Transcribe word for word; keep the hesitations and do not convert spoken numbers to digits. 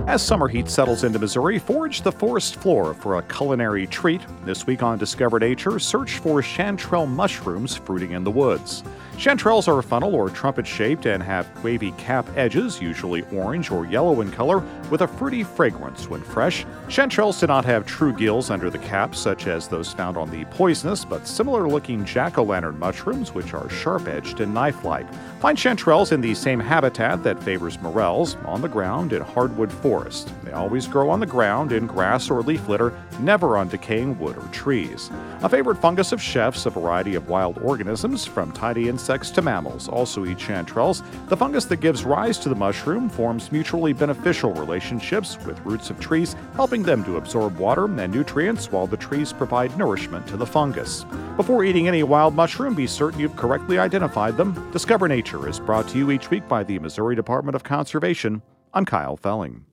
As summer heat settles into Missouri, forage the forest floor for a culinary treat. This week on Discover Nature, search for chanterelle mushrooms fruiting in the woods. Chanterelles are funnel or trumpet-shaped and have wavy cap edges, usually orange or yellow in color, with a fruity fragrance when fresh. Chanterelles do not have true gills under the cap, such as those found on the poisonous but similar-looking jack-o'-lantern mushrooms, which are sharp-edged and knife-like. Find chanterelles in the same habitat that favors morels, on the ground in hardwood forest. They always grow on the ground in grass or leaf litter, never on decaying wood or trees. A favorite fungus of chefs, a variety of wild organisms, from tiny insects to mammals, also eat chanterelles. The fungus that gives rise to the mushroom forms mutually beneficial relationships with roots of trees, helping them to absorb water and nutrients while the trees provide nourishment to the fungus. Before eating any wild mushroom, be certain you've correctly identified them. Discover Nature is brought to you each week by the Missouri Department of Conservation. I'm Kyle Felling.